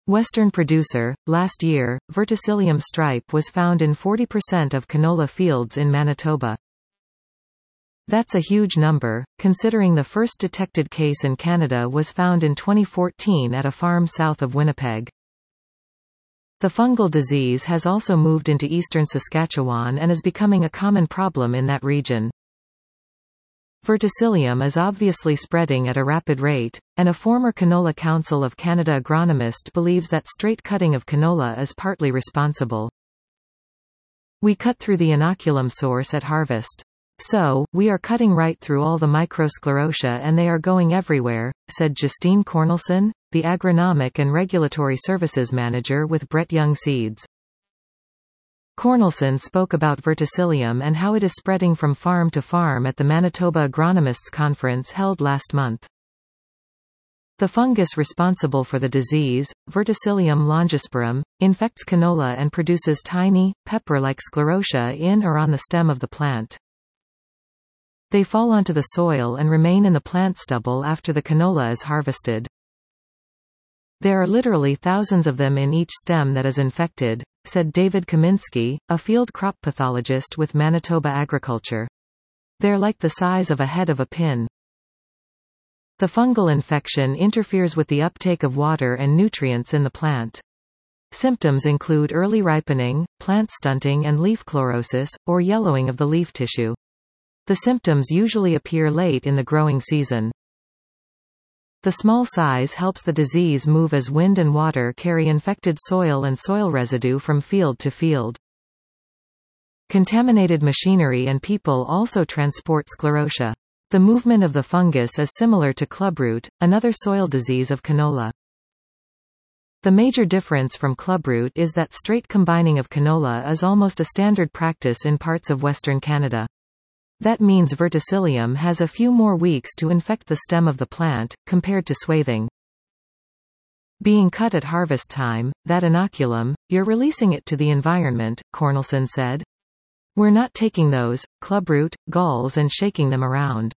Western producer. Last year, verticillium stripe was found in 40% of canola fields in Manitoba. That's a huge number, considering the first detected case in Canada was found in 2014 at a farm south of Winnipeg. The fungal disease has also moved into eastern Saskatchewan and is becoming a common problem in that region. Verticillium is obviously spreading at a rapid rate, and a former Canola Council of Canada agronomist believes that straight cutting of canola is partly responsible. We cut through the inoculum source at harvest. So, we are cutting right through all the microsclerotia and they are going everywhere, said Justine Cornelson, the Agronomic and Regulatory Services Manager with Brett Young Seeds. Cornelson spoke about verticillium and how it is spreading from farm to farm at the Manitoba Agronomists Conference held last month. The fungus responsible for the disease, Verticillium longisporum, infects canola and produces tiny, pepper-like sclerotia in or on the stem of the plant. They fall onto the soil and remain in the plant stubble after the canola is harvested. There are literally thousands of them in each stem that is infected, said David Kaminski, a field crop pathologist with Manitoba Agriculture. They're like the size of a head of a pin. The fungal infection interferes with the uptake of water and nutrients in the plant. Symptoms include early ripening, plant stunting and leaf chlorosis, or yellowing of the leaf tissue. The symptoms usually appear late in the growing season. The small size helps the disease move as wind and water carry infected soil and soil residue from field to field. Contaminated machinery and people also transport sclerotia. The movement of the fungus is similar to clubroot, another soil disease of canola. The major difference from clubroot is that straight combining of canola is almost a standard practice in parts of Western Canada. That means verticillium has a few more weeks to infect the stem of the plant, compared to swathing. Being cut at harvest time, that inoculum, you're releasing it to the environment, Cornelson said. We're not taking those, clubroot, galls and shaking them around.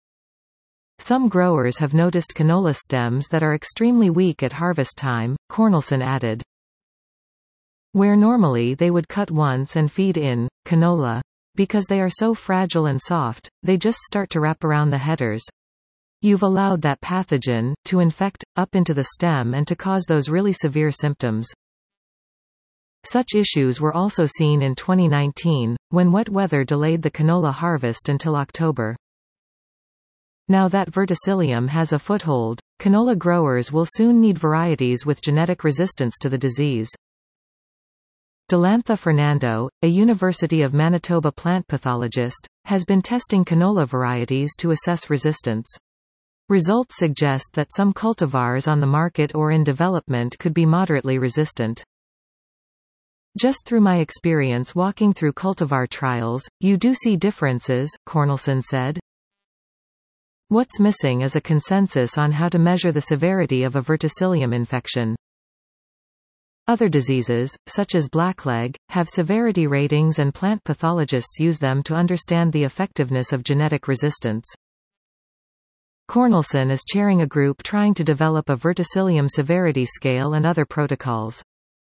Some growers have noticed canola stems that are extremely weak at harvest time, Cornelson added. Where normally they would cut once and feed in, canola. Because they are so fragile and soft, they just start to wrap around the headers. You've allowed that pathogen to infect up into the stem and to cause those really severe symptoms. Such issues were also seen in 2019, when wet weather delayed the canola harvest until October. Now that verticillium has a foothold, canola growers will soon need varieties with genetic resistance to the disease. Delantha Fernando, a University of Manitoba plant pathologist, has been testing canola varieties to assess resistance. Results suggest that some cultivars on the market or in development could be moderately resistant. Just through my experience walking through cultivar trials, you do see differences, Cornelson said. What's missing is a consensus on how to measure the severity of a verticillium infection. Other diseases, such as blackleg, have severity ratings and plant pathologists use them to understand the effectiveness of genetic resistance. Cornelson is chairing a group trying to develop a verticillium severity scale and other protocols.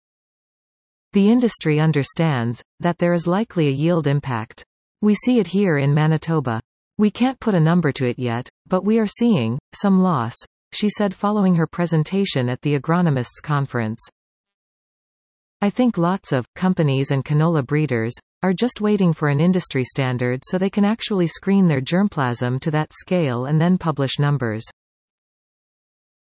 The industry understands that there is likely a yield impact. We see it here in Manitoba. We can't put a number to it yet, but we are seeing some loss, she said following her presentation at the Agronomists Conference. I think lots of companies and canola breeders are just waiting for an industry standard so they can actually screen their germplasm to that scale and then publish numbers.